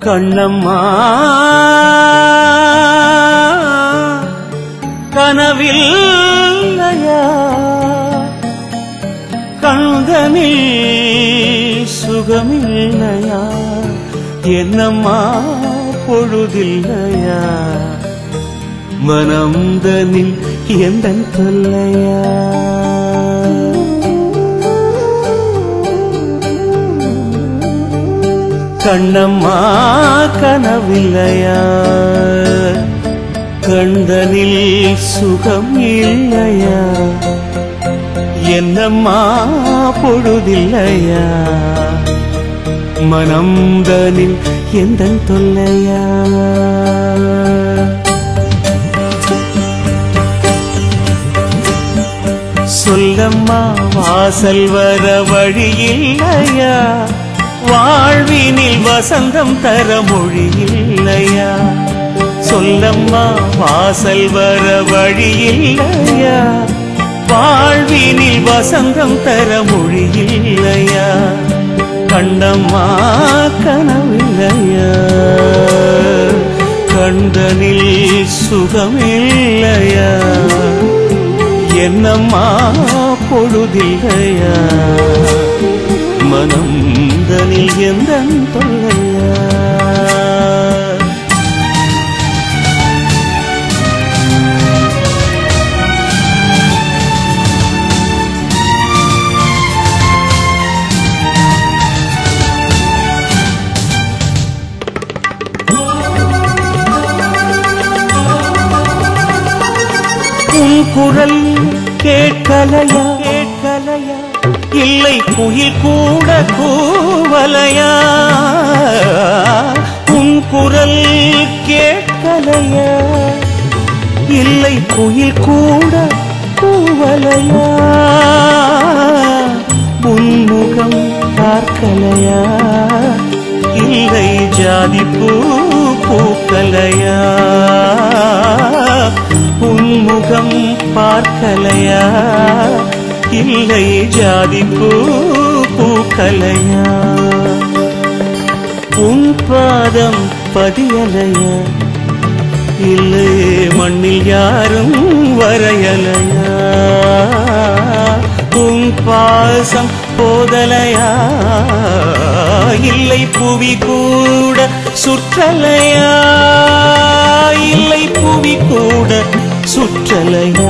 கண்ணம்மா கனவில்லையா கண்தனில் சுகமில்லையா என்னம்மா பொழுதில்லையா மனம்தனில் எந்தன் தொல்லையா கண்ணம்மா கனவில்லையா கண்தனில் சுகம் இல்லையா என்னம்மா பொழுதில்லையா மனம்தனில் எந்தன் தொல்லையா சொல்லம்மா வாசல் வர வழியில்லையா வாழ்வினில் வசந்தம் தர மொழியில்லையா சொல்லம்மா வாசல் வர வழியில்லையா வாழ்வினில் வசந்தம் தர மொழியில்லையா கண்ணம்மா கனவில்லையா கண்டனில் சுகமில்லையா என்னம்மா பொழுதில்லையா மனம்தனில் எந்தன் தொல்லையா உன் குரல் கேட்கலையா கேட்கலையா இல்லை குயில் கூட கூவலையா உன் குரல் கேட்கலையா இல்லை குயில் கூட கூவலையா உன்முகம் பார்க்கலையா இல்லை ஜாதி பூ பூக்கலையா உன்முகம் பார்க்கலையா இல்லை ஜாதி பூ பூக்கலையா உன் பாதம் பதியலையா இல்லை மண்ணில் யாரும் வரையலையா உன் பாசம் போதலையா இல்லை புவி கூட சுற்றலையா இல்லை புவி கூட சுற்றலையா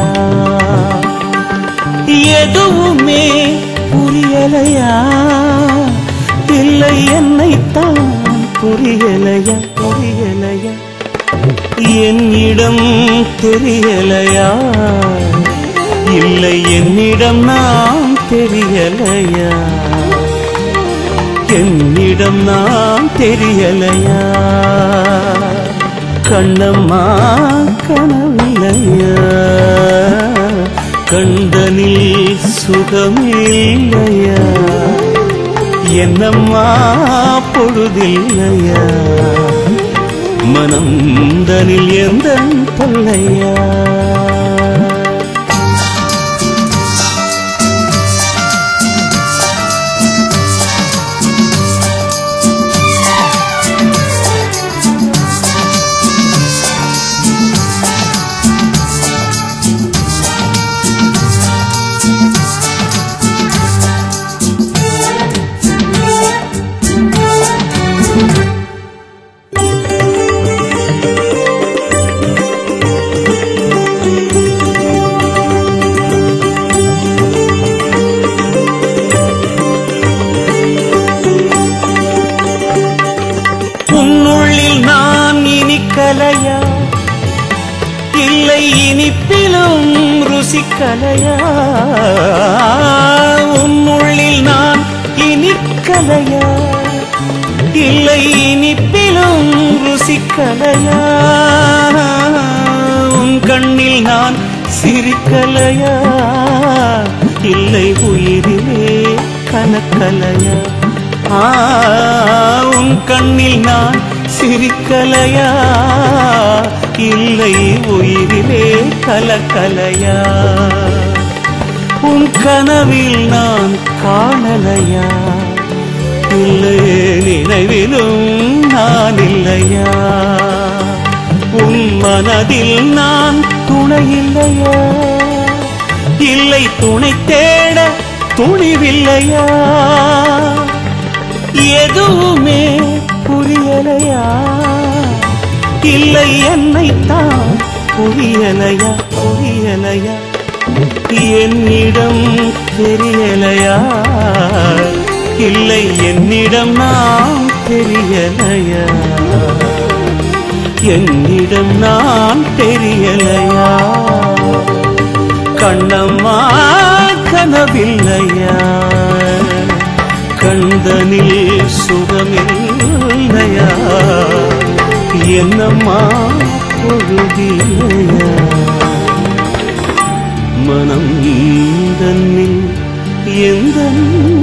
எதுவுமே புரியலையா இல்லை என்னைத்தான் புரியலையா புரியலையா என்னிடம் தெரியலையா இல்லை என்னிடம் நான் தெரியலையா என்னிடம் நான் தெரியலையா கண்ணம்மா கனவில்லையா கண்டனில் சுகமில்லையா என்னம்மா பொழுதில்லையா மனம்தனில் எந்தன் தொல்லையா கலையா இல்லை இனிப்பிலும் ருசிக்கலையா உன்னுள்ளில் நான் இனிக்கலையா இல்லை இனிப்பிலும் ருசிக்கலையா உன் கண்ணில் நான் சிரிக்கலையா இல்லை உயிரிலே கனக்கலையா உன் கண்ணில் நான் சிரிக்கலையா இல்லை உயிரிலே கலக்கலையா உன் கனவில் நான் காணலையா இல்லை நினைவிலும் நான் மனதில் நான் துணை இல்லையா? இல்லை துணை தேட துணிவில்லையா? எதுவுமே புரியலையா? இல்லை என்னைத்தான் புரியலையா? புரியலையா? என்னிடம் தெரியலையா? இல்லை என்னிடம் நான் தெரியலையா? என்னிடம் நான் தெரியலையா? கண்ணம்மா கனவில்லையா? கண்டனில் சுகமில்லையா? என்னம்மா பொழுதில்லையா? மனம் தன்னில் எந்த